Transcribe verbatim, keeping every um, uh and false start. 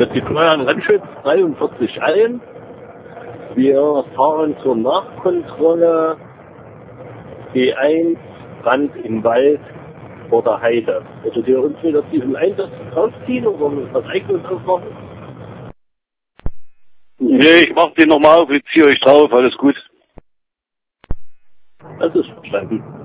Wir die Steuern Rennschutz dreiundvierzig ein. Wir fahren zur Nachkontrolle B eins, Brand im Wald vor der Heide. Würdet ihr uns mit auf diesem Einsatz rausziehen oder was Eigenes aufmachen? Nee, ich mach den nochmal auf, ich ziehe euch drauf, alles gut. Das ist verstanden.